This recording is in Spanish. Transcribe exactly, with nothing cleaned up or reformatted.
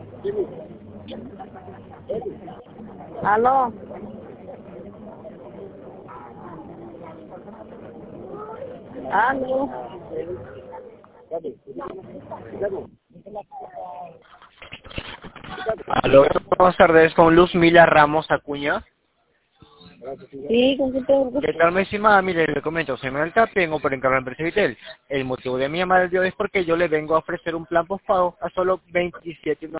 Aló. Aló. Aló, buenas tardes, con Luz Mila Ramos Acuña. Sí, ¿con quién tengo el ¿Qué gusto? tal, mi estimada? Mire, le comento, soy Manuel Tapia, vengo por encargar la empresa Vitel. El motivo de mi llamada de hoy es porque yo le vengo a ofrecer un plan postpago a solo veintisiete